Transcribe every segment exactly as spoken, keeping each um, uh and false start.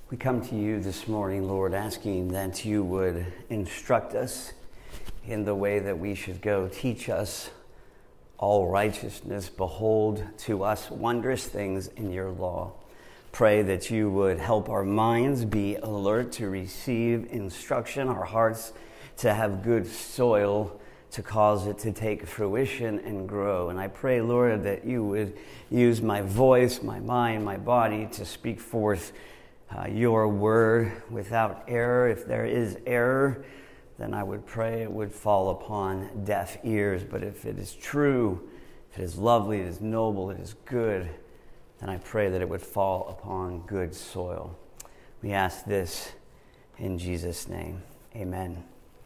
We come to you this morning, Lord, asking that you would instruct us in the way that we should go. Teach us all righteousness. Behold to us wondrous things in your law. Pray that you would help our minds be alert to receive instruction, our hearts to have good soil to cause it to take fruition and grow. And I pray, Lord, that you would use my voice, my mind, my body to speak forth Uh, your word without error. If there is error, then I would pray it would fall upon deaf ears. But if it is true, if it is lovely, it is noble, it is good, then I pray that it would fall upon good soil. We ask this in Jesus' name. Amen.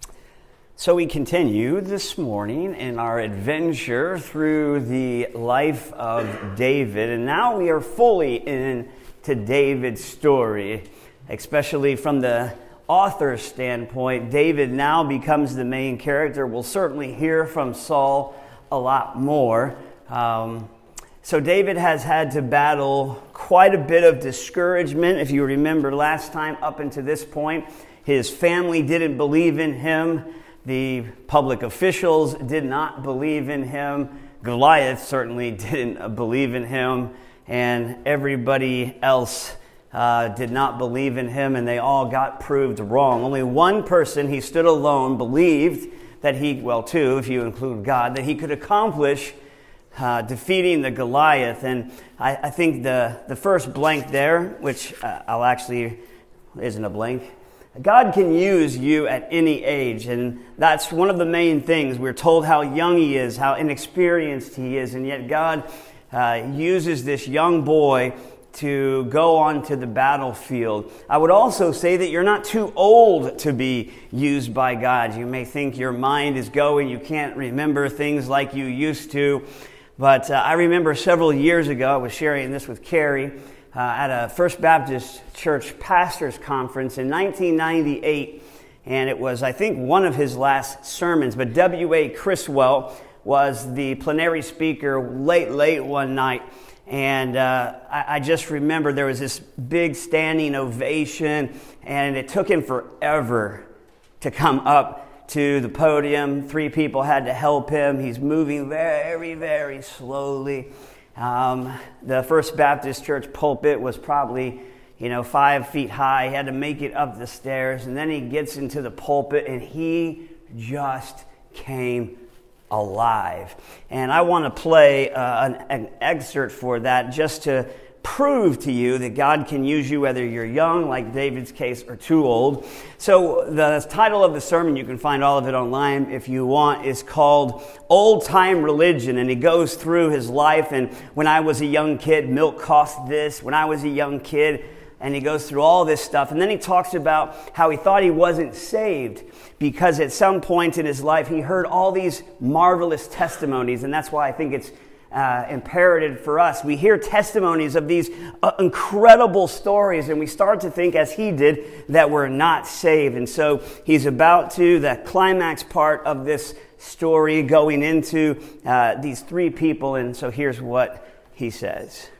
So we continue this morning in our adventure through the life of David, and now we are fully in to David's story, especially from the author's standpoint. David now becomes the main character. We'll certainly hear from Saul a lot more. Um, so David has had to battle quite a bit of discouragement. If you remember last time, up until this point, his family didn't believe in him. The public officials did not believe in him. Goliath certainly didn't believe in him. And everybody else uh, did not believe in him, and they all got proved wrong. Only one person, he stood alone, believed that he, well, two, if you include God, that he could accomplish uh, defeating the Goliath. And I, I think the, the first blank there, which uh, I'll actually, isn't a blank, God can use you at any age, and that's one of the main things. We're told how young he is, how inexperienced he is, and yet God Uh, uses this young boy to go onto the battlefield. I would also say that you're not too old to be used by God. You may think your mind is going, you can't remember things like you used to. But uh, I remember several years ago, I was sharing this with Carrie uh, at a First Baptist Church Pastors Conference in nineteen ninety-eight. And it was, I think, one of his last sermons. But W A Criswell was the plenary speaker late, late one night. And uh, I, I just remember there was this big standing ovation, and it took him forever to come up to the podium. Three people had to help him. He's moving very, very slowly. Um, the First Baptist Church pulpit was probably, you know, five feet high. He had to make it up the stairs. And then he gets into the pulpit, and he just came alive. And I want to play uh, an, an excerpt for that just to prove to you that God can use you whether you're young, like David's case, or too old. So the title of the sermon, you can find all of it online if you want, is called Old Time Religion. And he goes through his life, and when I was a young kid, milk cost this. When I was a young kid, and he goes through all this stuff. And then he talks about how he thought he wasn't saved because at some point in his life, he heard all these marvelous testimonies. And that's why I think it's uh, imperative for us. We hear testimonies of these uh, incredible stories, and we start to think, as he did, that we're not saved. And so he's about to, the climax part of this story, going into uh, these three people. And so here's what he says.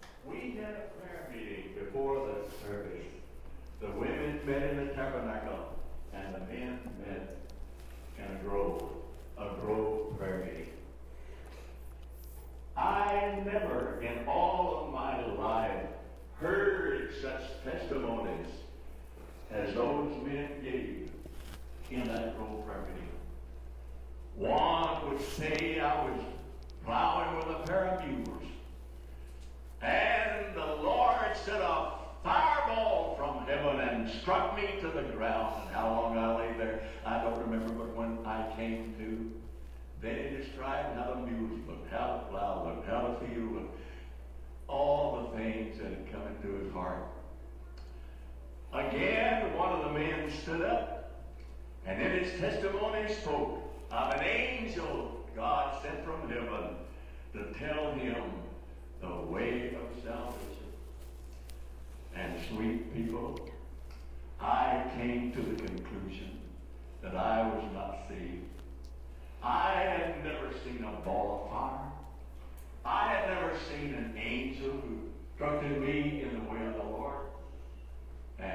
Met in the tabernacle, and the men met in a grove, a grove prayer meeting. I never in all of my life heard such testimonies as those men gave in that grove prayer meeting. One would say, I was plowing with a pair of mules, and the Lord set a fireball from heaven and struck me to the ground. And how long I lay there, I don't remember, but when I came to, then he described how the mules looked, how the plow looked, how the field looked, all the things that had come into his heart. Again, one of the men stood up, and in his testimony spoke of an angel God sent from heaven to tell him the way of salvation. And sweet people, I came to the conclusion that I was not saved. I had never seen a ball of fire. I had never seen an angel who instructed me in the way of the Lord.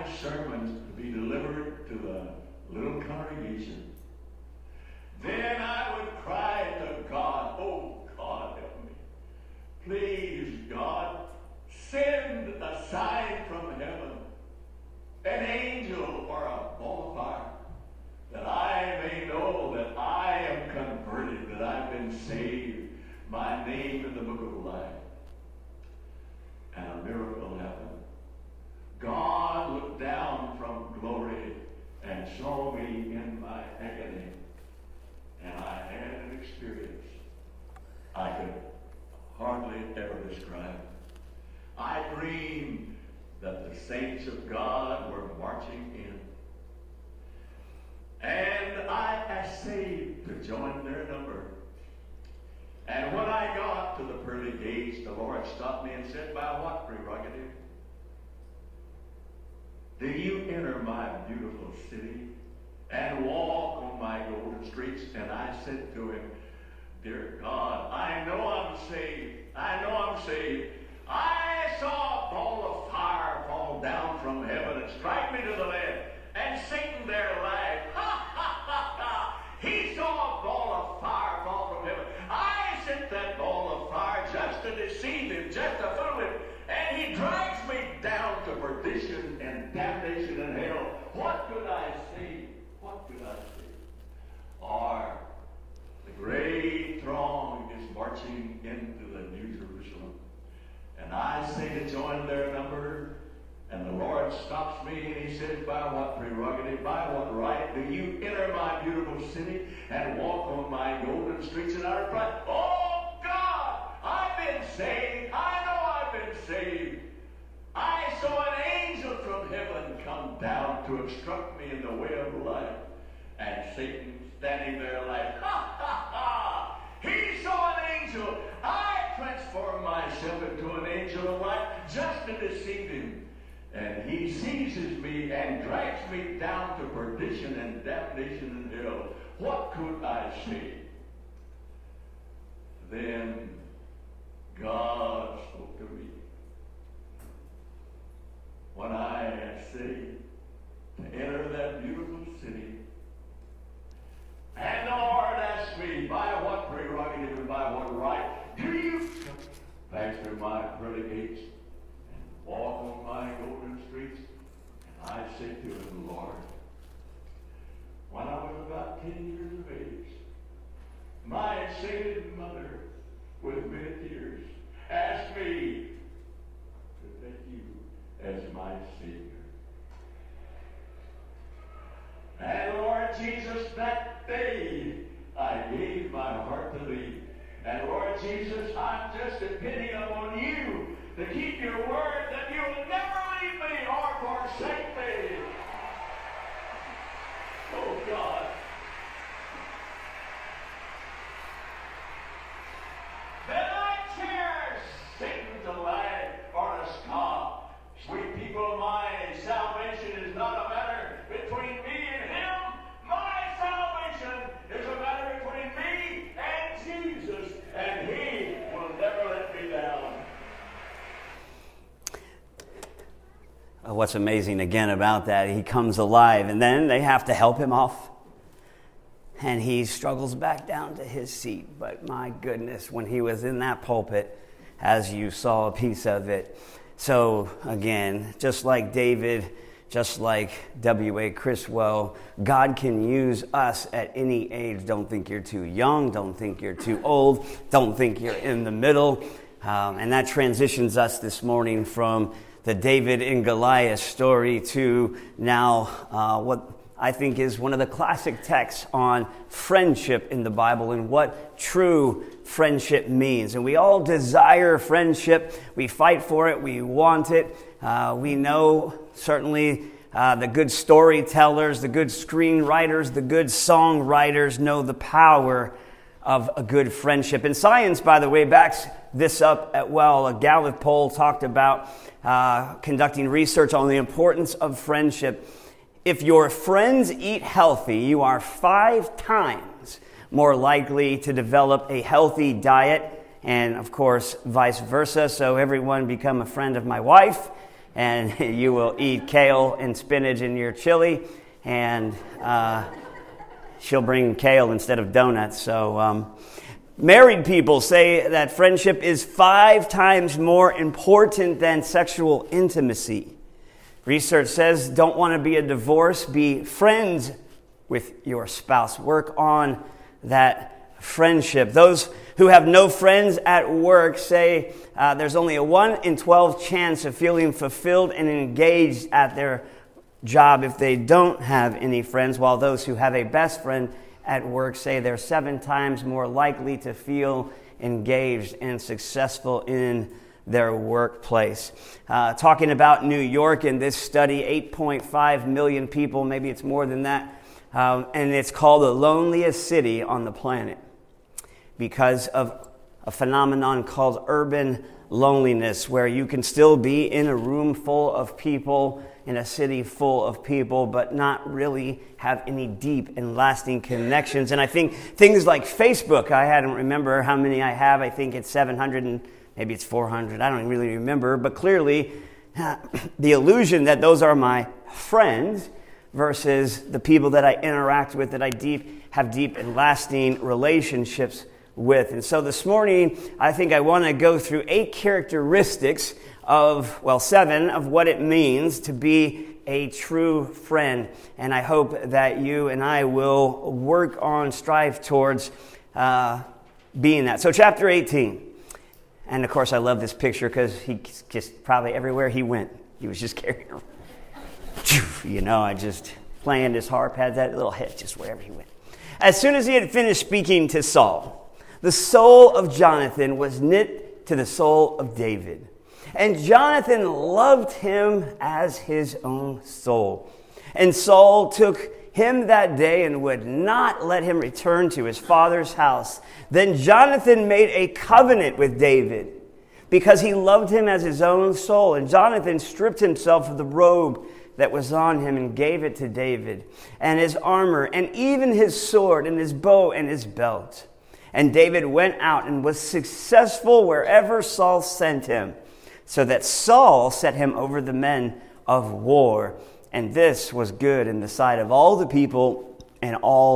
sermon to be delivered to the little congregation, then I would cry to God, oh God, help me. Please, God, send a sign from heaven, an angel or a ball of fire, that I may know that I am converted, that I've been saved, my name in the book of life. And a miracle happened. God looked down from glory and saw me in my agony. And I had an experience I could hardly ever describe. I dreamed that the saints of God were marching in. And I essayed to join their number. And when I got to the pearly gates, the Lord stopped me and said, by what prerogative do you enter my beautiful city and walk on my golden streets? And I said to him, dear God, I know I'm saved. I know I'm saved. I saw a ball of fire fall down from heaven and strike me to the land, and Satan there laughed. Ha, ha, ha, ha. He saw a ball of fire fall from heaven. I sent that ball of fire just to deceive him, just to fool him, and he drags me down to perdition and damnation and hell. What could I see? What could I see? Or the great throng is marching into the New Jerusalem. And I say to join their number, and the Lord stops me and he says, by what prerogative, by what right do you enter my beautiful city and walk on my golden streets? And I replied, oh God, I've been saved. I know I've been saved. I saw an angel from heaven come down to instruct me in the way of life. And Satan standing there like, ha ha ha! He saw an angel. I transformed myself into an angel of light just to deceive him. And he seizes me and drags me down to perdition and damnation and hell. What could I say? Then God spoke to me. When I say to enter that beautiful city, and the Lord asked me, by what prerogative and by what right do you pass through my pearly gates and walk on my golden streets? And I said to him, Lord, when I was about ten years of age, my sainted mother, with many tears, asked me to take you as my Savior. And Lord Jesus, that day I gave my heart to thee. And Lord Jesus, I'm just depending upon you to keep your word that you will never leave me or forsake me. Oh God. Then I cherish Satan's lie or a scoff. Sweet people of mine, salvation is not a matter between me and him. My salvation is a matter between me and Jesus, and he will never let me down. What's amazing again about that, he comes alive, and then they have to help him off. And he struggles back down to his seat. But my goodness, when he was in that pulpit, as you saw a piece of it, so again, just like David, just like W A Criswell, God can use us at any age. Don't think you're too young. Don't think you're too old. Don't think you're in the middle. Um, and that transitions us this morning from the David and Goliath story to now uh, what I think is one of the classic texts on friendship in the Bible and what true friendship means. And we all desire friendship. We fight for it. We want it. Uh, we know certainly uh, the good storytellers, the good screenwriters, the good songwriters know the power of a good friendship. And science, by the way, backs this up at well. A Gallup poll talked about uh, conducting research on the importance of friendship. If your friends eat healthy, you are five times more likely to develop a healthy diet, and of course, vice versa. So everyone become a friend of my wife, and you will eat kale and spinach in your chili, and uh, she'll bring kale instead of donuts. So um, married people say that friendship is five times more important than sexual intimacy. Research says don't want to be a divorce, be friends with your spouse. Work on that friendship. Those who have no friends at work say uh, there's only a one in twelve chance of feeling fulfilled and engaged at their job if they don't have any friends, while those who have a best friend at work say they're seven times more likely to feel engaged and successful in their workplace. Uh, talking about New York in this study, eight point five million people, maybe it's more than that, um, and it's called the loneliest city on the planet because of a phenomenon called urban loneliness, where you can still be in a room full of people, in a city full of people, but not really have any deep and lasting connections. And I think things like Facebook, I don't remember how many I have. I think it's seven hundred and maybe it's four hundred. I don't really remember. But clearly, the illusion that those are my friends versus the people that I interact with, that I deep have deep and lasting relationships with. And so this morning, I think I want to go through eight characteristics of, well, seven, of what it means to be a true friend. And I hope that you and I will work on, strive towards uh, being that. So chapter eighteen. And of course, I love this picture because he just probably everywhere he went, he was just carrying her. You know, I just playing his harp, had that little hit just wherever he went. As soon as he had finished speaking to Saul, the soul of Jonathan was knit to the soul of David. And Jonathan loved him as his own soul. And Saul took him that day and would not let him return to his father's house. Then Jonathan made a covenant with David because he loved him as his own soul. And Jonathan stripped himself of the robe that was on him and gave it to David, and his armor, and even his sword, and his bow, and his belt. And David went out and was successful wherever Saul sent him, so that Saul set him over the men of war. And this was good in the sight of all the people, and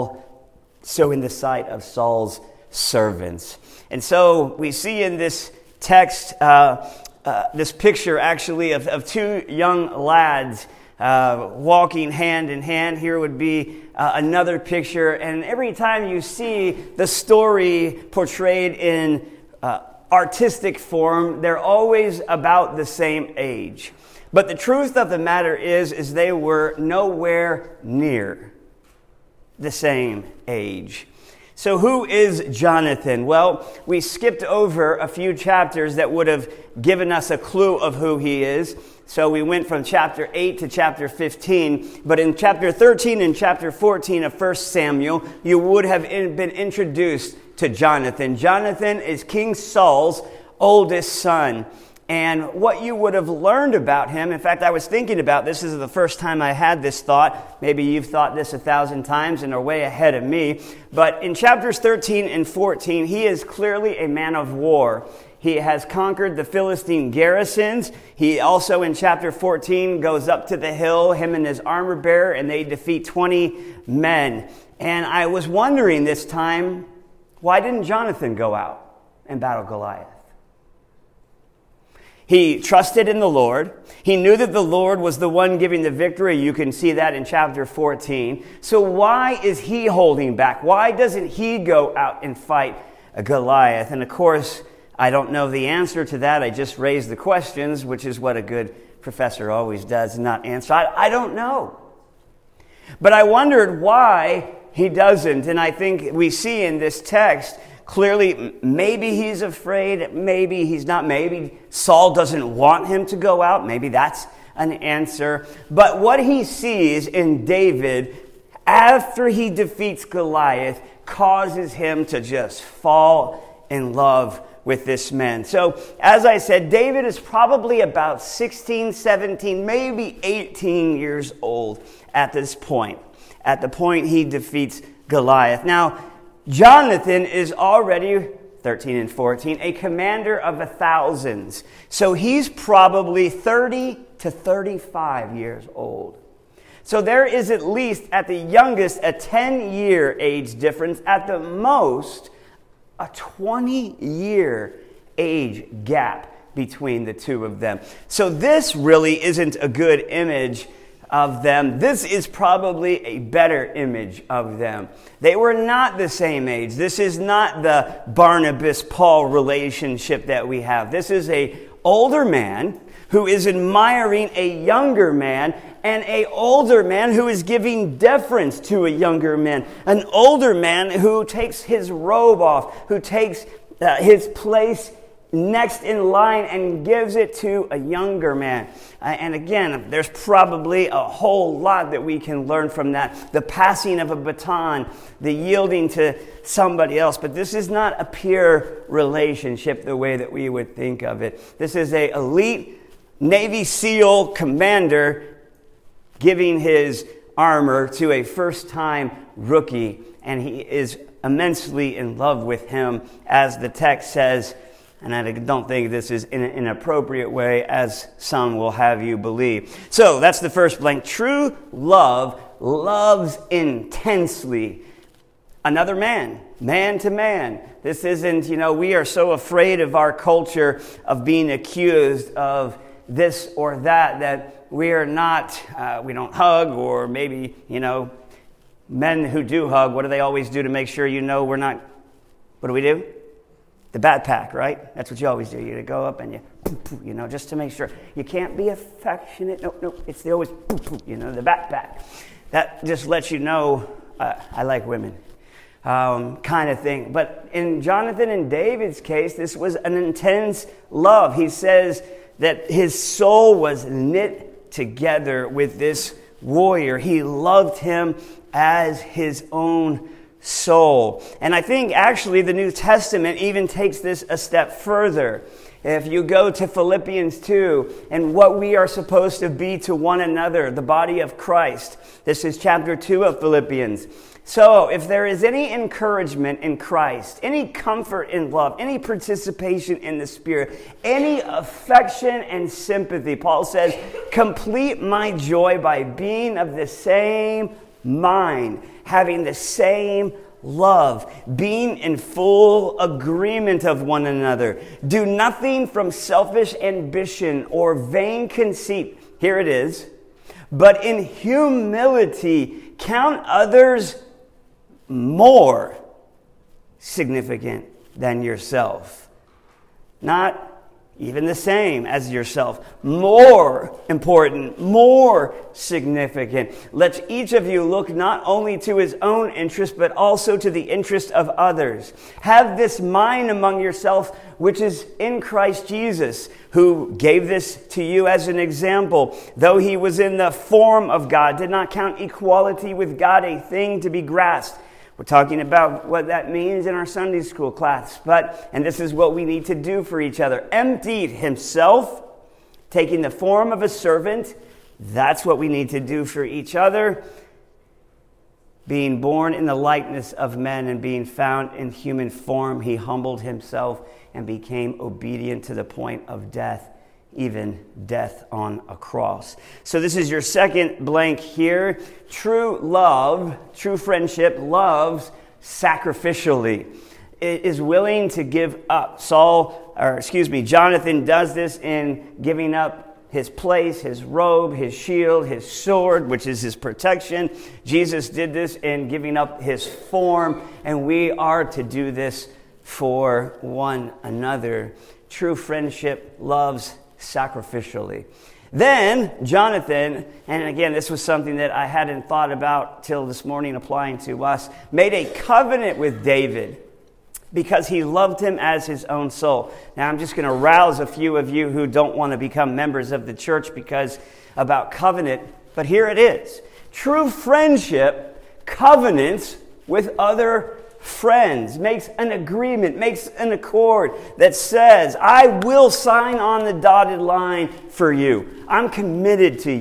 also in the sight of Saul's servants. And so we see in this text, uh, uh, this picture actually of, of two young lads uh, walking hand in hand. Here would be uh, another picture. And every time you see the story portrayed in uh, artistic form, they're always about the same age. But the truth of the matter is, is they were nowhere near the same age. So who is Jonathan? Well, we skipped over a few chapters that would have given us a clue of who he is. So we went from chapter eight to chapter fifteen. But in chapter thirteen and chapter fourteen of First Samuel, you would have been introduced to Jonathan. Jonathan is King Saul's oldest son. And what you would have learned about him, in fact, I was thinking about this. This is the first time I had this thought. Maybe you've thought this a thousand times and are way ahead of me. But in chapters thirteen and fourteen, he is clearly a man of war. He has conquered the Philistine garrisons. He also, in chapter fourteen, goes up to the hill, him and his armor bearer, and they defeat twenty men. And I was wondering this time, why didn't Jonathan go out and battle Goliath? He trusted in the Lord. He knew that the Lord was the one giving the victory. You can see that in chapter fourteen. So why is he holding back? Why doesn't he go out and fight a Goliath? And of course, I don't know the answer to that. I just raised the questions, which is what a good professor always does, not answer. I, I don't know. But I wondered why he doesn't. And I think we see in this text, clearly, maybe he's afraid, maybe he's not, maybe Saul doesn't want him to go out, maybe that's an answer. But what he sees in David after he defeats Goliath causes him to just fall in love with this man. So, as I said, David is probably about sixteen, seventeen, maybe eighteen years old at this point, at the point he defeats Goliath. Now, Jonathan is already, thirteen and fourteen, a commander of a thousands. So he's probably thirty to thirty-five years old. So there is at least, at the youngest, a ten-year age difference. At the most, a twenty-year age gap between the two of them. So this really isn't a good image of them. This is probably a better image of them. They were not the same age. This is not the Barnabas-Paul relationship that we have. This is a older man who is admiring a younger man, and a older man who is giving deference to a younger man. An older man who takes his robe off, who takes uh, his place next in line and gives it to a younger man. Uh, and again, there's probably a whole lot that we can learn from that. The passing of a baton, the yielding to somebody else. But this is not a peer relationship the way that we would think of it. This is an elite Navy SEAL commander giving his armor to a first-time rookie. And he is immensely in love with him, as the text says. And I don't think this is in an inappropriate way, as some will have you believe. So that's the first blank. True love loves intensely another man, man to man. This isn't, you know, we are so afraid of our culture of being accused of this or that, that we are not, uh, we don't hug, or maybe, you know, men who do hug, what do they always do to make sure you know we're not, what do we do? The backpack, right? That's what you always do. You go up and you, you know, just to make sure. You can't be affectionate. No, no, it's the always, you know, the backpack. That just lets you know, uh, I like women, um, kind of thing. But in Jonathan and David's case, this was an intense love. He says that his soul was knit together with this warrior. He loved him as his own soul. And I think actually the New Testament even takes this a step further. If you go to Philippians two and what we are supposed to be to one another, the body of Christ. This is chapter two of Philippians. So if there is any encouragement in Christ, any comfort in love, any participation in the Spirit, any affection and sympathy, Paul says, complete my joy by being of the same mind, having the same love, being in full agreement of one another. Do nothing from selfish ambition or vain conceit. Here it is. But in humility, count others more significant than yourself. Not even the same as yourself. More important, more significant. Let each of you look not only to his own interest, but also to the interest of others. Have this mind among yourself, which is in Christ Jesus, who gave this to you as an example. Though he was in the form of God, did not count equality with God a thing to be grasped. We're talking about what that means in our Sunday school class. But, and this is what we need to do for each other. Emptied himself, taking the form of a servant. That's what we need to do for each other. Being born in the likeness of men and being found in human form, he humbled himself and became obedient to the point of death, even death on a cross. So this is your second blank here. True love, true friendship loves sacrificially. It is willing to give up. Saul, or excuse me, Jonathan does this in giving up his place, his robe, his shield, his sword, which is his protection. Jesus did this in giving up his form, and we are to do this for one another. True friendship loves sacrificially. Then Jonathan, and again, this was something that I hadn't thought about till this morning applying to us, made a covenant with David because he loved him as his own soul. Now, I'm just going to rouse a few of you who don't want to become members of the church because about covenant, but here it is. True friendship covenants with other friends, makes an agreement, makes an accord that says, I will sign on the dotted line for you. I'm committed to you.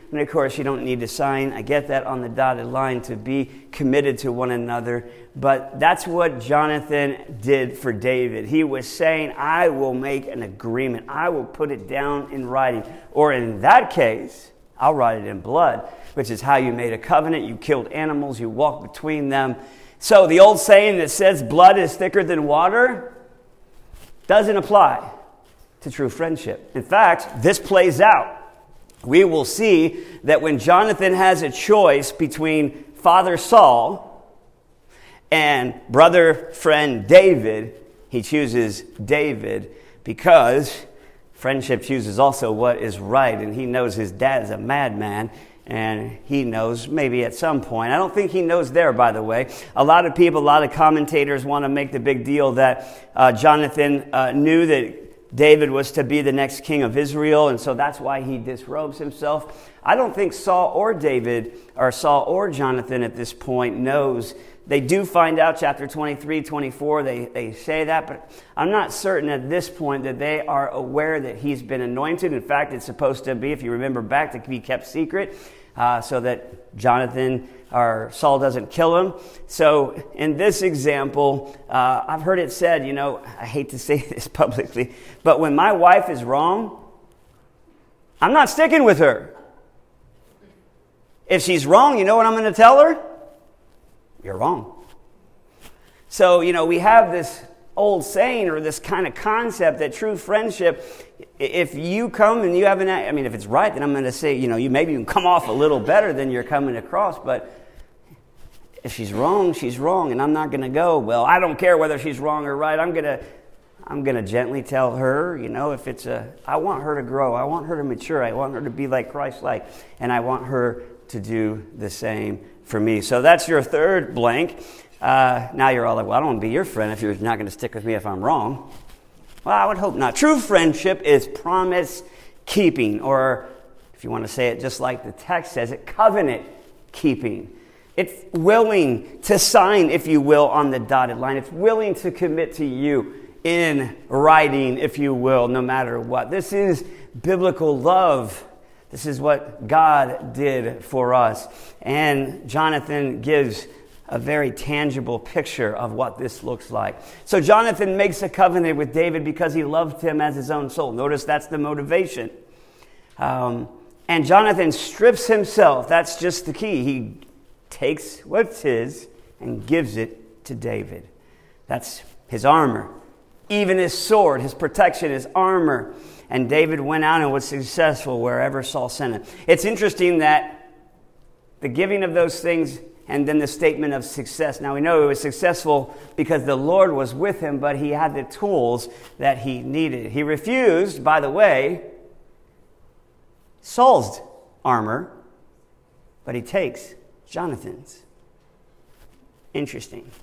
And of course, you don't need to sign. I get that on the dotted line to be committed to one another. But that's what Jonathan did for David. He was saying, I will make an agreement. I will put it down in writing. Or in that case, I'll write it in blood, which is how you made a covenant. You killed animals. You walked between them. So the old saying that says blood is thicker than water doesn't apply to true friendship. In fact, this plays out. We will see that when Jonathan has a choice between Father Saul and brother friend David, he chooses David because friendship chooses also what is right. And he knows his dad is a madman. And he knows maybe at some point. I don't think he knows there, by the way. A lot of people, a lot of commentators want to make the big deal that uh, Jonathan uh, knew that David was to be the next king of Israel, and so that's why he disrobes himself. I don't think Saul or David, or Saul or Jonathan at this point knows. They do find out, chapter twenty-three, twenty-four, they, they say that, but I'm not certain at this point that they are aware that he's been anointed. In fact, it's supposed to be, if you remember back, to be kept secret, uh, so that Jonathan or Saul doesn't kill him. So in this example, uh, I've heard it said, you know, I hate to say this publicly, but when my wife is wrong, I'm not sticking with her. If she's wrong, you know what I'm going to tell her? You're wrong. So, you know, we have this old saying or this kind of concept that true friendship, if you come and you have an, I mean, if it's right, then I'm going to say, you know, you maybe you can come off a little better than you're coming across, but if she's wrong, she's wrong, and I'm not going to go, well, I don't care whether she's wrong or right. I'm going to I'm going to gently tell her, you know, if it's a, I want her to grow. I want her to mature. I want her to be like Christ-like, and I want her to do the same for me. So that's your third blank. Uh, now you're all like, well, I don't want to be your friend if you're not going to stick with me if I'm wrong. Well, I would hope not. True friendship is promise keeping, or if you want to say it just like the text says it, covenant keeping. It's willing to sign, if you will, on the dotted line. It's willing to commit to you in writing, if you will, no matter what. This is biblical love. This is what God did for us. And Jonathan gives a very tangible picture of what this looks like. So Jonathan makes a covenant with David because he loved him as his own soul. Notice that's the motivation. Um, and Jonathan strips himself. That's just the key. He takes what's his and gives it to David. That's his armor. Even his sword, his protection, his armor. And David went out and was successful wherever Saul sent him. It's interesting that the giving of those things and then the statement of success. Now we know he was successful because the Lord was with him, but he had the tools that he needed. He refused, by the way, Saul's armor, but he takes Jonathan's. Interesting.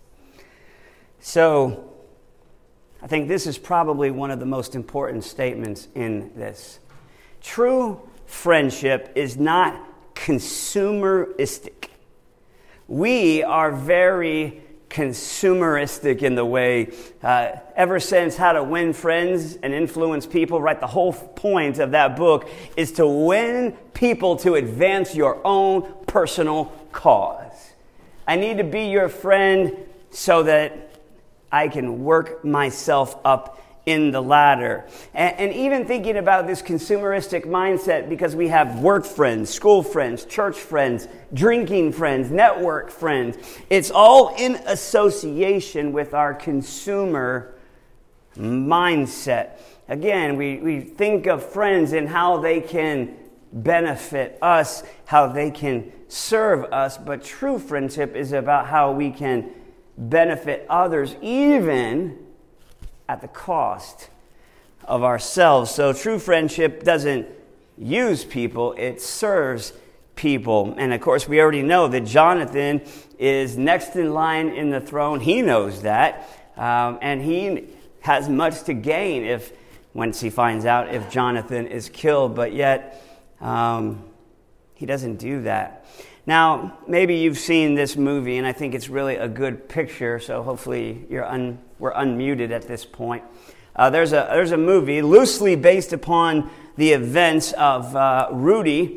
So, I think this is probably one of the most important statements in this. True friendship is not consumeristic. We are very consumeristic in the way, uh, ever since How to Win Friends and Influence People, right? The whole point of that book is to win people to advance your own personal cause. I need to be your friend so that I can work myself up in the ladder. And, and even thinking about this consumeristic mindset, because we have work friends, school friends, church friends, drinking friends, network friends. It's all in association with our consumer mindset. Again, we, we think of friends and how they can benefit us, how they can serve us, but true friendship is about how we can benefit others, even at the cost of ourselves. So true friendship doesn't use people, it serves people. And of course, we already know that Jonathan is next in line in the throne. He knows that. Um, and he has much to gain if, once he finds out if Jonathan is killed. But yet, um, he doesn't do that. Now, maybe you've seen this movie, and I think it's really a good picture, so hopefully you're un, we're unmuted at this point. Uh, there's a there's a movie loosely based upon the events of uh, Rudy,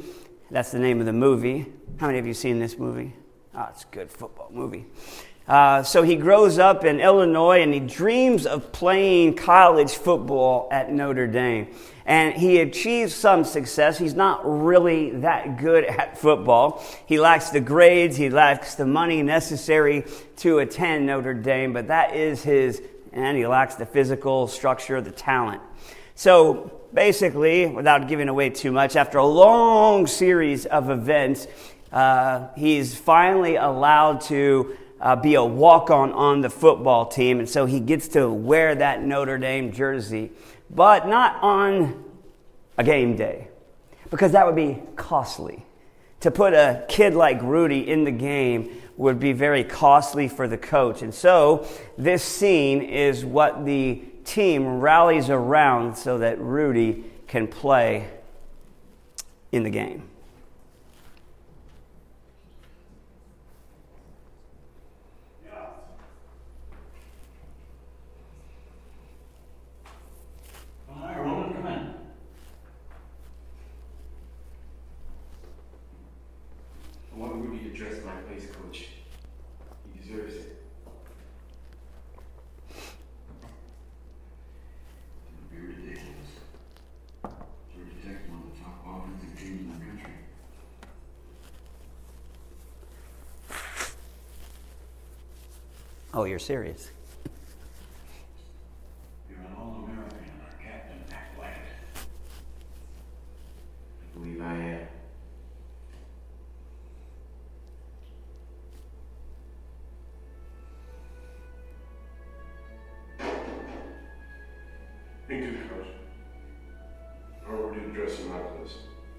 That's the name of the movie. How many of you seen this movie? Oh, it's a good football movie. Uh, so he grows up in Illinois and he dreams of playing college football at Notre Dame. And he achieves some success. He's not really that good at football. He lacks the grades. He lacks the money necessary to attend Notre Dame. But that is his, and he lacks the physical structure, the talent. So basically, without giving away too much, after a long series of events, uh, he's finally allowed to Uh, be a walk-on on the football team, and so he gets to wear that Notre Dame jersey, but not on a game day, because that would be costly. To put a kid like Rudy in the game would be very costly for the coach, and so this scene is what the team rallies around so that Rudy can play in the game. Dressed like place coach. He deserves it. It would be ridiculous. Georgia Tech, one of the top offensive teams in the country. Oh, you're serious? You're an All-American and our captain act like it. I believe I am. Me too, Coach. Or we'll do the dressing like this.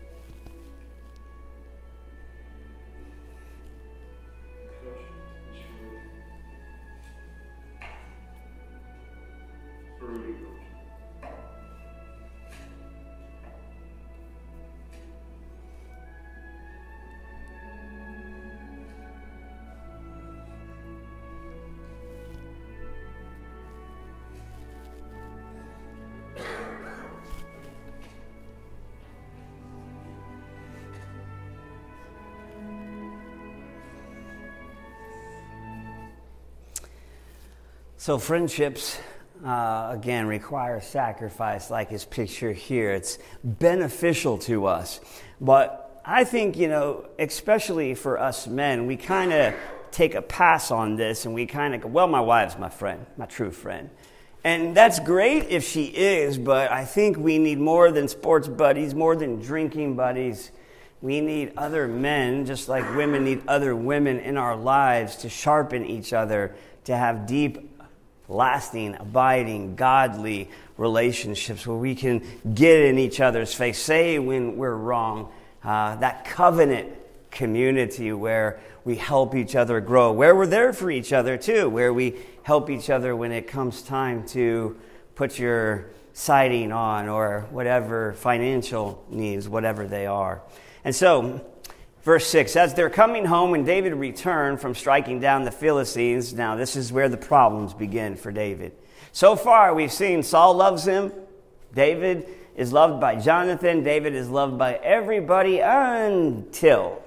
Coach, it's your for Rudy, Coach. So friendships, uh, again, require sacrifice, like his picture here. It's beneficial to us. But I think, you know, especially for us men, we kind of take a pass on this and we kind of go, well, my wife's my friend, my true friend. And that's great if she is, but I think we need more than sports buddies, more than drinking buddies. We need other men, just like women need other women in our lives to sharpen each other, to have deep, lasting, abiding, godly relationships where we can get in each other's face, say when we're wrong. Uh, that covenant community where we help each other grow, where we're there for each other too, where we help each other when it comes time to put your siding on or whatever financial needs, whatever they are. And so, verse six, as they're coming home, when David returned from striking down the Philistines, now this is where the problems begin for David. So far, we've seen Saul loves him. David is loved by Jonathan. David is loved by everybody until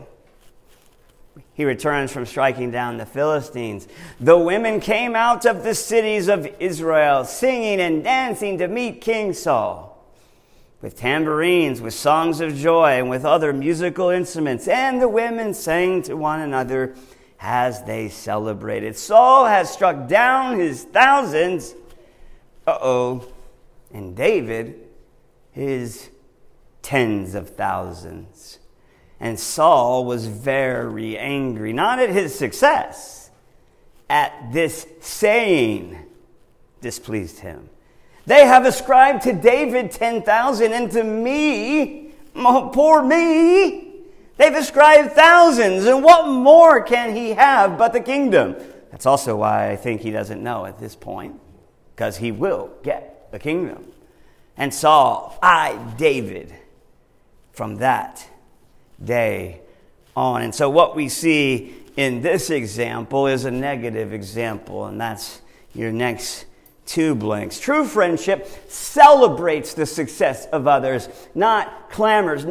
he returns from striking down the Philistines. The women came out of the cities of Israel, singing and dancing to meet King Saul, with tambourines, with songs of joy, and with other musical instruments. And the women sang to one another as they celebrated. Saul has struck down his thousands. Uh-oh. And David, his tens of thousands. And Saul was very angry, not at his success, at this saying displeased him. They have ascribed to David ten thousand, and to me, poor me, they've ascribed thousands. And what more can he have but the kingdom? That's also why I think he doesn't know at this point, because he will get the kingdom. And Saul eyed David from that day on. And so what we see in this example is a negative example, and that's your next two blanks. True friendship celebrates the success of others, not clamors, not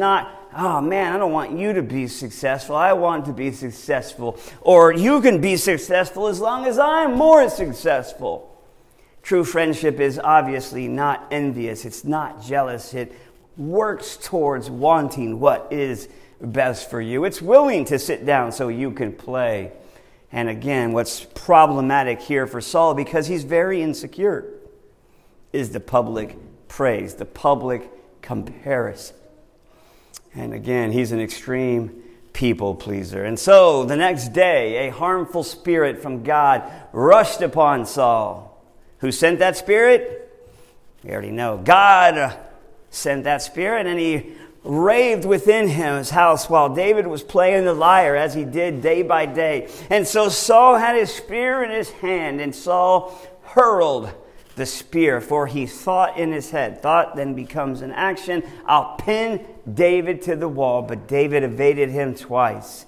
oh man, I don't want you to be successful. I want to be successful. Or you can be successful as long as I'm more successful. True friendship is obviously not envious. It's not jealous. It works towards wanting what is best for you. It's willing to sit down so you can play. And again, what's problematic here for Saul, because he's very insecure, is the public praise, the public comparison. And again, he's an extreme people pleaser. And so the next day, a harmful spirit from God rushed upon Saul. Who sent that spirit? We already know. God sent that spirit, and he raved within him his house while David was playing the lyre, as he did day by day. And so Saul had his spear in his hand, and Saul hurled the spear, for he thought in his head. Thought then becomes an action. I'll pin David to the wall, but David evaded him twice.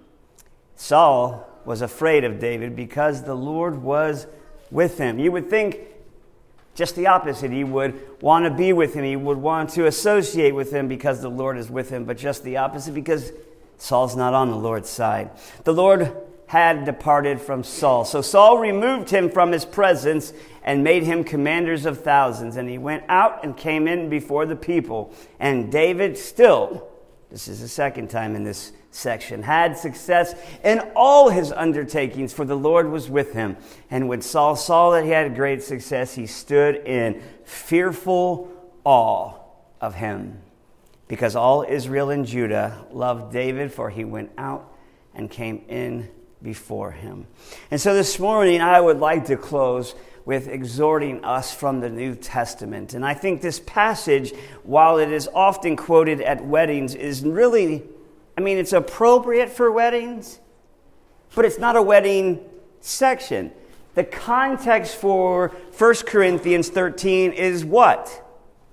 Saul was afraid of David because the Lord was with him. You would think just the opposite. He would want to be with him. He would want to associate with him because the Lord is with him. But just the opposite, because Saul's not on the Lord's side. The Lord had departed from Saul. So Saul removed him from his presence and made him commanders of thousands. And he went out and came in before the people. And David still, this is the second time in this section, had success in all his undertakings, for the Lord was with him. And when Saul saw that he had great success, he stood in fearful awe of him, because all Israel and Judah loved David, for he went out and came in before him. And so this morning I would like to close with exhorting us from the New Testament. And I think this passage, while it is often quoted at weddings, is really, I mean, it's appropriate for weddings, but it's not a wedding section. The context for First Corinthians thirteen is what?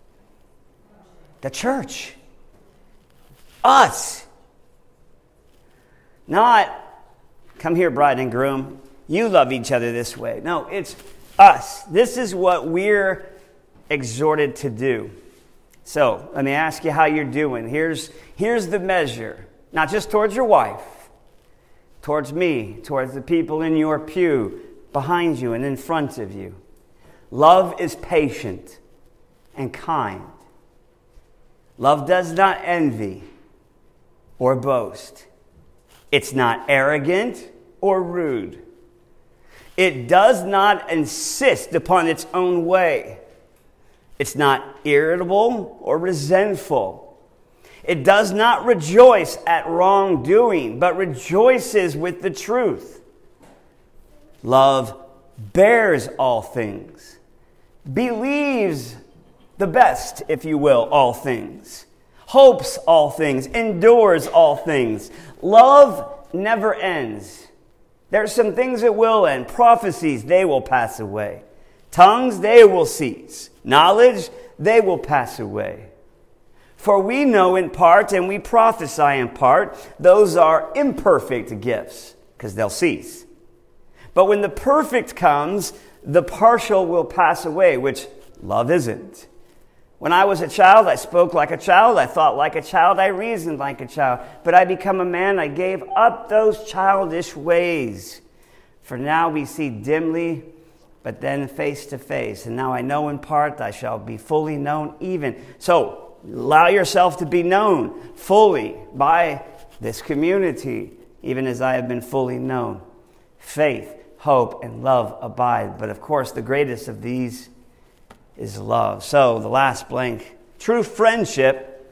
The church. Us. Not, come here, bride and groom, you love each other this way. No, it's us. This is what we're exhorted to do. So, let me ask you how you're doing. Here's, here's the measure. Not just towards your wife, towards me, towards the people in your pew, behind you and in front of you. Love is patient and kind. Love does not envy or boast. It's not arrogant or rude. It does not insist upon its own way. It's not irritable or resentful. It does not rejoice at wrongdoing, but rejoices with the truth. Love bears all things, believes the best, if you will, all things, hopes all things, endures all things. Love never ends. There's some things that will end. Prophecies, they will pass away. Tongues, they will cease. Knowledge, they will pass away. For we know in part and we prophesy in part. Those are imperfect gifts, because they'll cease. But when the perfect comes, the partial will pass away, which love isn't. When I was a child, I spoke like a child, I thought like a child, I reasoned like a child. But I become a man, I gave up those childish ways. For now we see dimly, but then face to face. And now I know in part, I shall be fully known even. So, allow yourself to be known fully by this community, even as I have been fully known. Faith, hope, and love abide. But of course, the greatest of these is love. So, the last blank. True friendship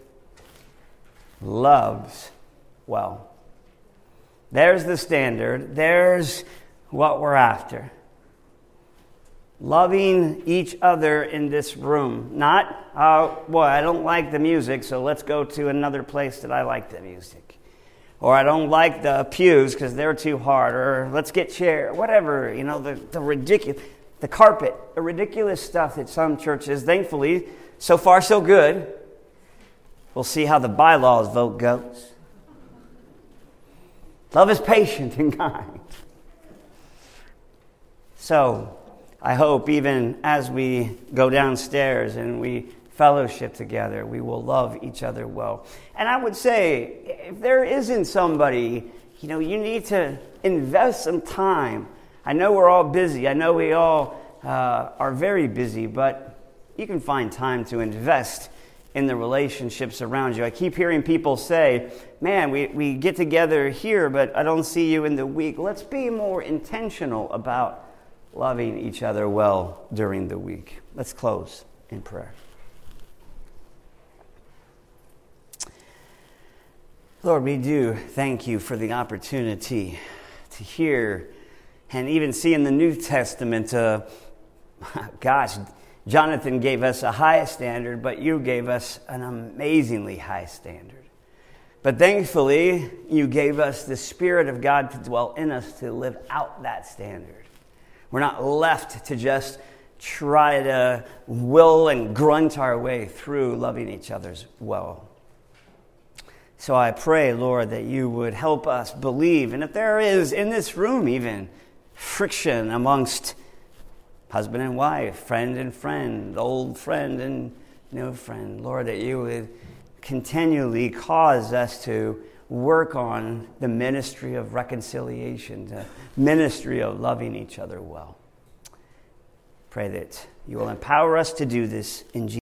loves well. There's the standard. There's what we're after. Loving each other in this room. Not, oh, boy, I don't like the music, so let's go to another place that I like the music. Or I don't like the pews because they're too hard. Or let's get chair, whatever. You know, the, the ridiculous, the carpet, the ridiculous stuff that some churches, thankfully, so far so good. We'll see how the bylaws vote goes. Love is patient and kind. So, I hope even as we go downstairs and we fellowship together. We will love each other well. And I would say, if there isn't somebody, you know, you need to invest some time. I know we're all busy. I know we all uh, are very busy, but you can find time to invest in the relationships around you. I keep hearing people say, man, we, we get together here, but I don't see you in the week. Let's be more intentional about loving each other well during the week. Let's close in prayer. Lord, we do thank you for the opportunity to hear and even see in the New Testament, uh, gosh, Jonathan gave us a high standard, but you gave us an amazingly high standard. But thankfully, you gave us the Spirit of God to dwell in us to live out that standard. We're not left to just try to will and grunt our way through loving each other well. So I pray, Lord, that you would help us believe, and if there is in this room even friction amongst husband and wife, friend and friend, old friend and new friend, Lord, that you would continually cause us to work on the ministry of reconciliation, the ministry of loving each other well. Pray that you will empower us to do this in Jesus' name.